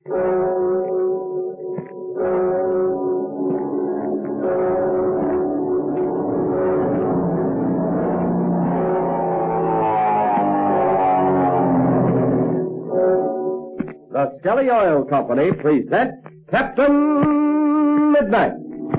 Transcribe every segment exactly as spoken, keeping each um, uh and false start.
The Skelly Oil Company presents Captain Midnight.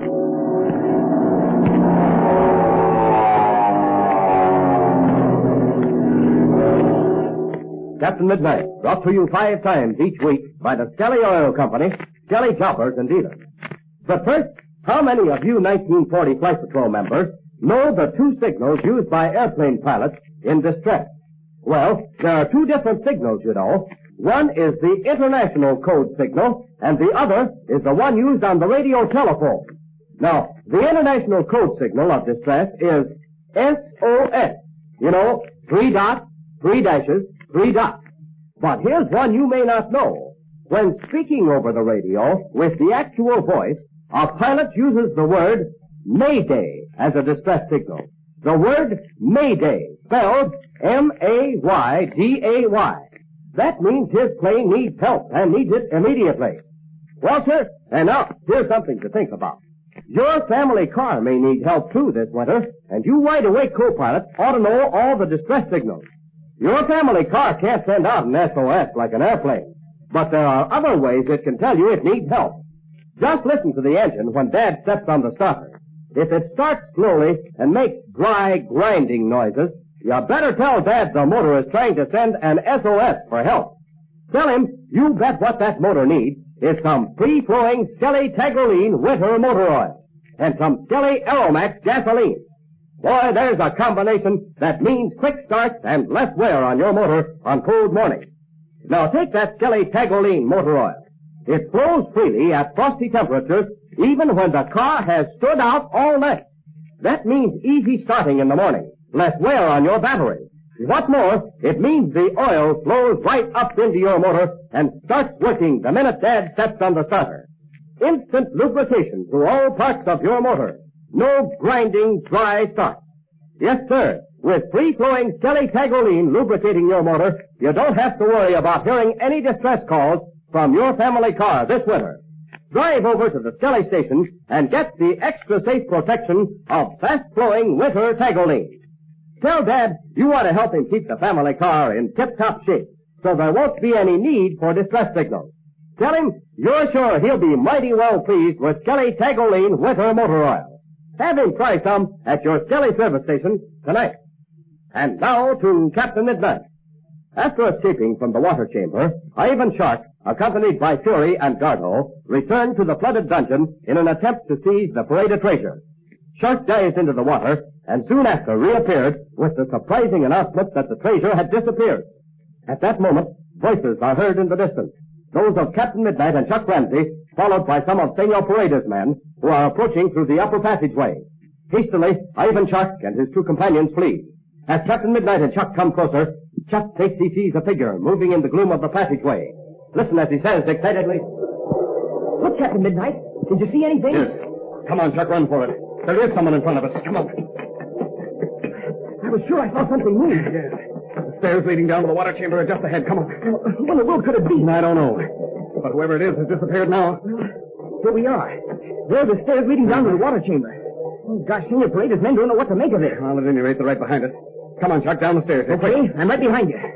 Captain Midnight, brought to you five times each week by the Skelly Oil Company, Skelly Choppers and Dealers. But first, how many of you nineteen forty Flight Patrol members know the two signals used by airplane pilots in distress? Well, there are two different signals, you know. One is the international code signal, and the other is the one used on the radio telephone. Now, the international code signal of distress is S O S. You know, three dots, three dashes, three dots. But here's one you may not know. When speaking over the radio with the actual voice, a pilot uses the word Mayday as a distress signal. The word Mayday, spelled M A Y D A Y. That means his plane needs help and needs it immediately. Walter, and now, here's something to think about. Your family car may need help too this winter, and you wide-awake co-pilots ought to know all the distress signals. Your family car can't send out an S O S like an airplane, but there are other ways it can tell you it needs help. Just listen to the engine when Dad steps on the starter. If it starts slowly and makes dry, grinding noises, you better tell Dad the motor is trying to send an S O S for help. Tell him you bet what that motor needs is some free-flowing Skelly Tagoline winter motor oil and some Skelly Aeromax gasoline. Boy, there's a combination that means quick starts and less wear on your motor on cold mornings. Now take that Skelly Tagoline motor oil. It flows freely at frosty temperatures even when the car has stood out all night. That means easy starting in the morning, less wear on your battery. What's more, it means the oil flows right up into your motor and starts working the minute Dad steps on the starter. Instant lubrication through all parts of your motor. No grinding, dry start. Yes, sir. With free-flowing Skelly Tagoline lubricating your motor, you don't have to worry about hearing any distress calls from your family car this winter. Drive over to the Skelly station and get the extra safe protection of fast-flowing winter Tagoline. Tell Dad you want to help him keep the family car in tip-top shape so there won't be any need for distress signals. Tell him you're sure he'll be mighty well pleased with Skelly Tagoline winter motor oil. Have him try some at your Skelly service station tonight. And now to Captain Midnight. After escaping from the water chamber, Ivan Shark, accompanied by Fury and Gargo, returned to the flooded dungeon in an attempt to seize the paraded treasure. Shark dived into the water and soon after reappeared with the surprising announcement that the treasure had disappeared. At that moment, voices are heard in the distance, those of Captain Midnight and Chuck Ramsey, followed by some of Senor Paredes' men, who are approaching through the upper passageway. Hastily, Ivan Chuck and his two companions flee. As Captain Midnight and Chuck come closer, Chuck thinks he sees a figure moving in the gloom of the passageway. Listen as he says excitedly, "Look, Captain Midnight. Did you see anything?" "Yes. Come on, Chuck, run for it. There is someone in front of us. Come on." "I was sure I saw something move." "Yes. The stairs leading down to the water chamber are just ahead. Come on." What in the world could it be? I don't know. But whoever it is has disappeared now. Here we are. There are the stairs leading down to the water chamber. Oh, gosh, Senor Paredes' men don't know what to make of it. Well, at any rate, they're right behind us. Come on, Chuck, down the stairs. Okay, I'm right behind you.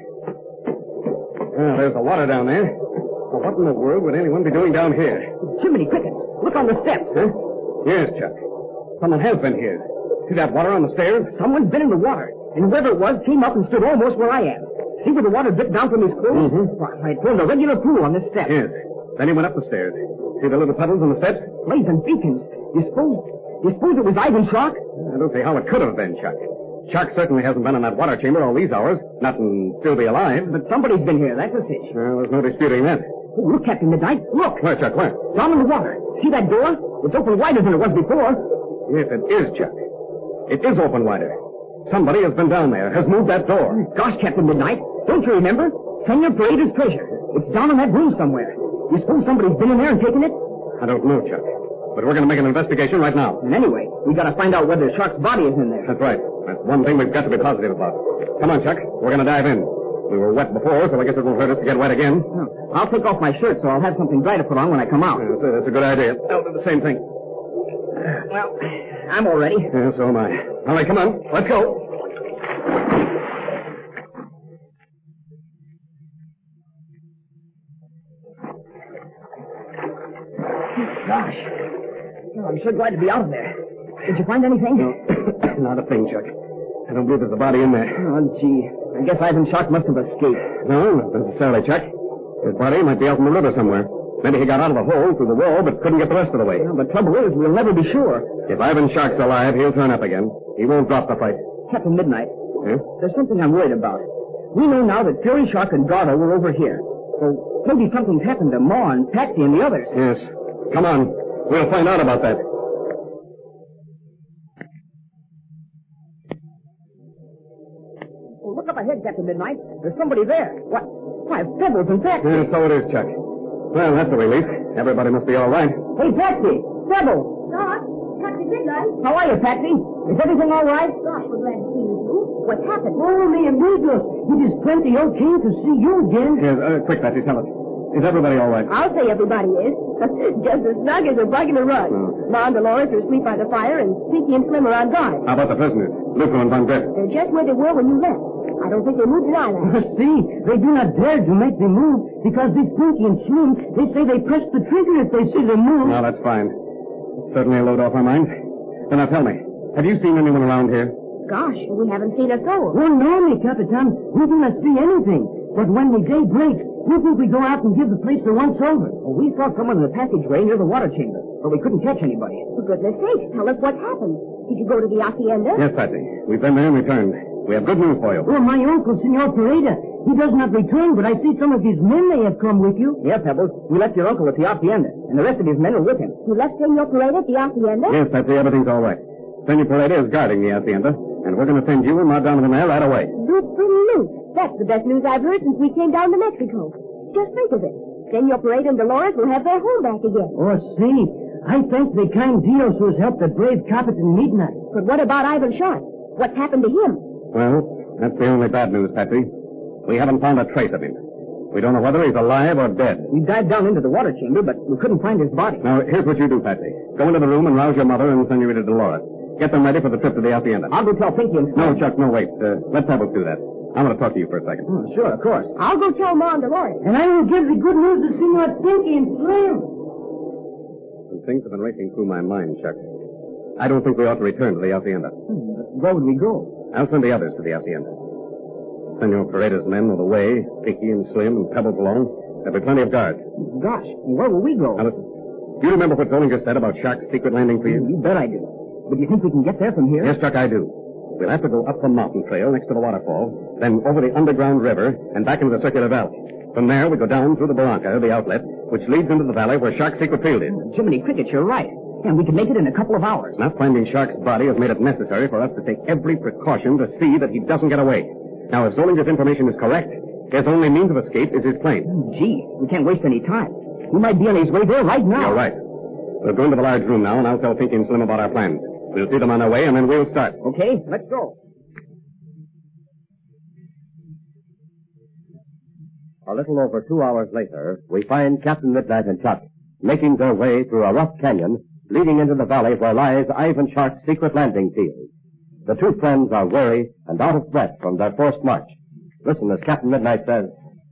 Well, there's the water down there. Well, what in the world would anyone be doing down here? Jiminy crickets. Look on the steps. Huh? Yes, Chuck. Someone has been here. See that water on the stairs? Someone's been in the water, and whoever it was came up and stood almost where I am. See where the water dripped down from his clothes? Mm-hmm. Why, it formed a regular pool on this step. Yes. Then he went up the stairs. See the little puddles on the steps? Blazing beacons. You suppose, you suppose it was Ivan Shark? I don't see how it could have been, Chuck. Shark certainly hasn't been in that water chamber all these hours. Not and still be alive. But somebody's been here, that's a cinch. Well, there's no disputing that. Oh, look, Captain Midnight. Look. Where, Chuck, where? Down in the water. See that door? It's open wider than it was before. Yes, it is, Chuck. It is open wider. Somebody has been down there, has moved that door. Gosh, Captain Midnight. Don't you remember? Senor Paredes' treasure. It's down in that room somewhere. You suppose somebody's been in there and taken it? I don't know, Chuck. But we're going to make an investigation right now. And anyway, we got to find out whether Shark's body is in there. That's right. That's one thing we've got to be positive about. Come on, Chuck. We're going to dive in. We were wet before, so I guess it won't hurt us to get wet again. Oh, I'll take off my shirt so I'll have something dry to put on when I come out. Yeah, that's, a, that's a good idea. I'll do the same thing. Well, I'm all ready. Yeah, so am I. All right, come on. Let's go. Gosh. Oh, I'm sure glad to be out of there. Did you find anything? No, not a thing, Chuck. I don't believe there's a body in there. Oh, gee. I guess Ivan Shark must have escaped. No, not necessarily, Chuck. His body might be out in the river somewhere. Maybe he got out of the hole through the wall, but couldn't get the rest of the way. Well, the trouble is, we'll never be sure. If Ivan Shark's alive, he'll turn up again. He won't drop the fight. Captain Midnight, Yeah? there's something I'm worried about. We know now that Fury Shark and Gordo were over here. So maybe something's happened to Ma and Patsy and the others. Yes. Come on. We'll find out about that. Oh, look up ahead, Captain Midnight. There's somebody there. What? Why, it's Pebbles and Patsy. Yeah, so it is, Chuck. Well, that's a relief. Everybody must be all right. Hey, Patsy! Pebbles! Doc, Captain Midnight. How are you, Patsy? Is everything all right? Gosh, we're glad to see you. What happened? Oh, mi amigos. It is plenty okay to see you again. Yes, uh, quick, Patsy, tell us. Is everybody all right? I'll say everybody is. Just as snug as a bug in a rug. Oh. Ma and Dolores are asleep by the fire, and Pinky and Slim are on guard. How about the prisoners? Luco and Von Griff? They're just where they were when you left. I don't think they moved an eyelash. See, they do not dare to make them move because this Pinky and Slim, they say they press the trigger if they see them move. No, that's fine. Certainly a load off our minds. Then now tell me, have you seen anyone around here? Gosh, we haven't seen a soul. Oh, no, mi Capitan. We do not see anything. But when the day breaks, we think we go out and give the place the once over. Well, we saw someone in the passageway near the water chamber, but we couldn't catch anybody. For goodness sakes, tell us what happened. Did you go to the hacienda? Yes, Patsy. We've been there and returned. We have good news for you. Oh, my uncle, Senor Pareda. He does not return, but I see some of his men may have come with you. Yes, Pebbles. We left your uncle at the hacienda, and the rest of his men are with him. You left Senor Pareda at the hacienda? Yes, Patsy, everything's all right. Senor Pareda is guarding the hacienda, and we're going to send you and Ma Donovan there right away. Good for news. That's the best news I've heard since we came down to Mexico. Just think of it. Senor Pareda and Dolores will have their home back again. Oh, see. I thank the kind Dios who has helped the brave Captain Midnight. But what about Ivan Shark? What's happened to him? Well, that's the only bad news, Patsy. We haven't found a trace of him. We don't know whether he's alive or dead. We dived down into the water chamber, but we couldn't find his body. Now, here's what you do, Patsy. Go into the room and rouse your mother and Senorita Dolores. Get them ready for the trip to the hacienda. I'll go tell Pinky and... No, Chuck, no, wait. Uh, let Pebbles do that. I want to talk to you for a second. Oh, sure, of course. I'll go tell Ma and Dolores. And I will give the good news to Senor Pinky and Slim. Some things have been racing through my mind, Chuck. I don't think we ought to return to the hacienda. Hmm, but where would we go? I'll send the others to the hacienda. Senor Pareda's men are the way, Pinky and Slim and Pebbles along. There'll be plenty of guards. Gosh, where will we go? Now listen. Do you remember what Zollinger said about Shark's secret landing for you? You bet I do. But do you think we can get there from here? Yes, Chuck, I do. We'll have to go up the mountain trail next to the waterfall, then over the underground river, and back into the circular valley. From there, we go down through the barranca, the outlet, which leads into the valley where Shark's secret field is. Jiminy Cricket, you're right. And we can make it in a couple of hours. Not finding Shark's body has made it necessary for us to take every precaution to see that he doesn't get away. Now, if Zollinger's information is correct, his only means of escape is his plane. Gee, we can't waste any time. He might be on his way there right now. You're right. We'll go into the large room now, and I'll tell Pinky and Slim about our plans. We'll see them on their way, and then we'll start. Okay, let's go. A little over two hours later, we find Captain Midnight and Chuck making their way through a rough canyon leading into the valley where lies Ivan Shark's secret landing field. The two friends are weary and out of breath from their forced march. Listen as Captain Midnight says.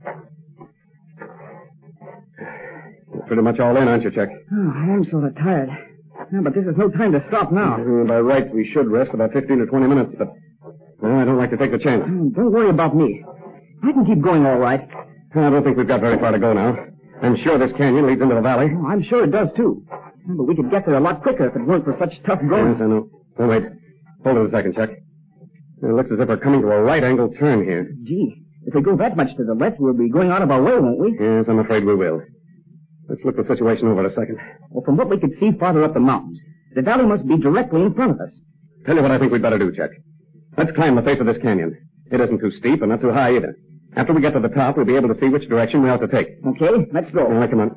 You're pretty much all in, aren't you, Chuck? Oh, I am sort of tired. Yeah, but this is no time to stop now. Uh, by rights, we should rest about fifteen or twenty minutes, but well, I don't like to take the chance. Oh, don't worry about me. I can keep going all right. I don't think we've got very far to go now. I'm sure this canyon leads into the valley. Oh, I'm sure it does, too. But we could get there a lot quicker if it weren't for such tough going. Yes, I know. Oh, wait. Hold it a second, Chuck. It looks as if we're coming to a right-angle turn here. Gee, if we go that much to the left, we'll be going out of our way, won't we? Yes, I'm afraid we will. Let's look the situation over a second. Well, from what we could see farther up the mountains, the valley must be directly in front of us. Tell you what I think we'd better do, Chuck. Let's climb the face of this canyon. It isn't too steep and not too high either. After we get to the top, we'll be able to see which direction we ought to take. Okay, let's go. All right, come on.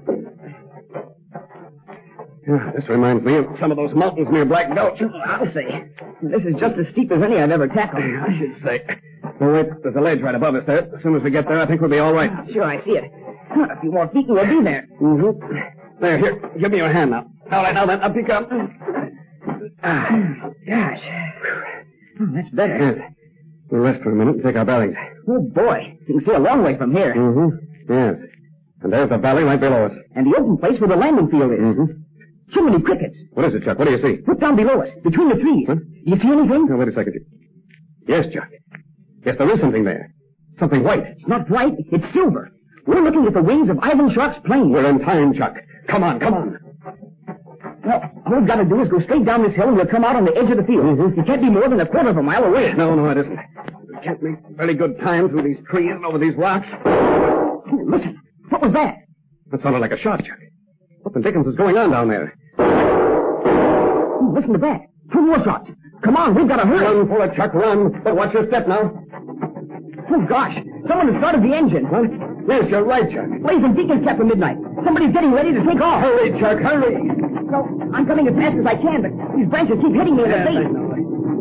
Yeah, this reminds me of some of those mountains near Black Gulch. I'll say. This is just as steep as any I've ever tackled. I should say. Oh, wait. There's a ledge right above us there. As soon as we get there, I think we'll be all right. Sure, I see it. A few more feet and we'll be there. Mm-hmm. There, here. Give me your hand now. All right, now then. Up you come. Ah, gosh. Oh, that's better. Yes. We'll rest for a minute and take our bearings. Oh, boy. You can see a long way from here. Mm-hmm. Yes. And there's the valley right below us. And the open place where the landing field is. Mm-hmm. So many crickets. What is it, Chuck? What do you see? Look down below us, between the trees. Huh? You see anything? Oh, wait a second. Yes, Chuck. Yes, there is something there. Something white. It's not white. It's silver. We're looking at the wings of Ivan Shark's plane. We're in time, Chuck. Come on, come on. Well, all we've got to do is go straight down this hill and we'll come out on the edge of the field. Mm-hmm. It can't be more than a quarter of a mile away. No, no, it isn't. We can't make very good time through these trees and over these rocks. Oh, listen. What was that? That sounded like a shot, Chuck. What the dickens is going on down there? Oh, listen to that. Two more shots. Come on, we've got to hurry. Run for it, Chuck, run. But watch your step now. Oh, gosh. Someone has started the engine. What? Yes, you're right, Chuck. Blaze and Deacon's Captain Midnight. Somebody's getting ready to take off. Hurry, Chuck, hurry. No, I'm coming as fast as I can, but these branches keep hitting me in the Yes, I face. know.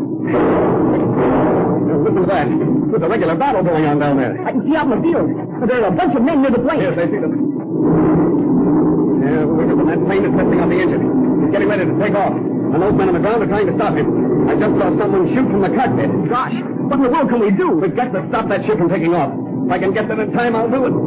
Now, listen to that. There's a regular battle going on down there. I can see out in the field. But there are a bunch of men near the plane. Yes, I see them. Yeah, the winger from that plane is testing out the engine. He's getting ready to take off. And those men on the ground are trying to stop him. I just saw someone shoot from the cockpit. Gosh, what in the world can we do? We've got to stop that ship from taking off. If I can get there in time, I'll do it.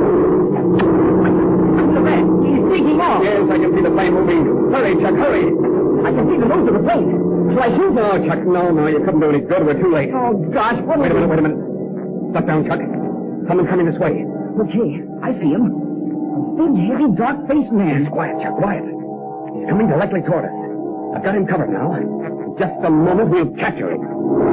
Look at that. He's taking off. Yes, I can see the plane moving. Hurry, Chuck, hurry. I can see the nose of the plane. Shall I shoot? No, Chuck, no, no. You couldn't do any good. We're too late. Oh, gosh, what Wait a is minute, wait a minute. Duck down, Chuck. Someone's coming this way. Okay, I see him. A big, heavy, dark-faced man. Yes, quiet, Chuck, quiet. He's coming directly toward us. I've got him covered now. In just a moment, we'll capture him.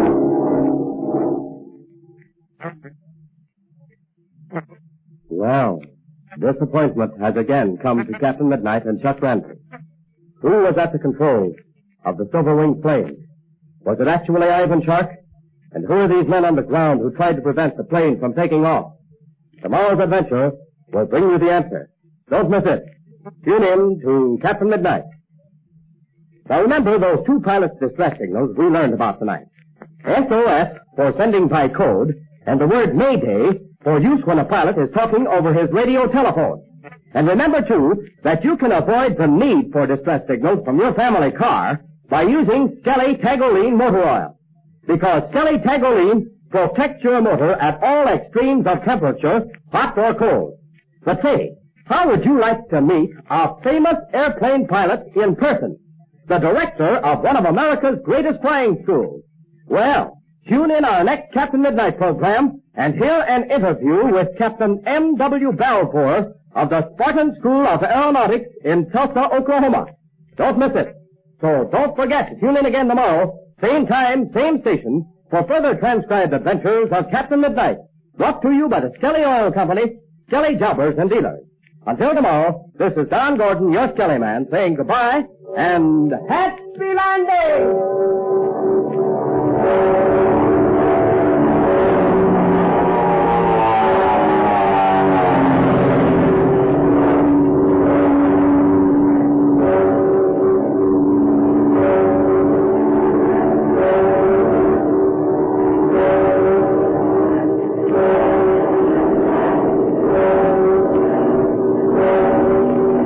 Well, disappointment has again come to Captain Midnight and Chuck Randall. Who was at the controls of the Silver-Winged plane? Was it actually Ivan Shark? And who are these men on the ground who tried to prevent the plane from taking off? Tomorrow's adventure will bring you the answer. Don't miss it. Tune in to Captain Midnight. Now remember those two pilot's distress signals we learned about tonight. S O S for sending by code, and the word Mayday for use when a pilot is talking over his radio telephone. And remember, too, that you can avoid the need for distress signals from your family car by using Skelly Tagoline motor oil. Because Skelly Tagoline protects your motor at all extremes of temperature, hot or cold. But say, how would you like to meet a famous airplane pilot in person? The director of one of America's greatest flying schools. Well, tune in our next Captain Midnight program and hear an interview with Captain M W Balfour of the Spartan School of Aeronautics in Tulsa, Oklahoma. Don't miss it. So don't forget to tune in again tomorrow, same time, same station, for further transcribed adventures of Captain Midnight, brought to you by the Skelly Oil Company, Skelly Jobbers and Dealers. Until tomorrow, this is Don Gordon, your Skelly Man, saying goodbye and happy landing!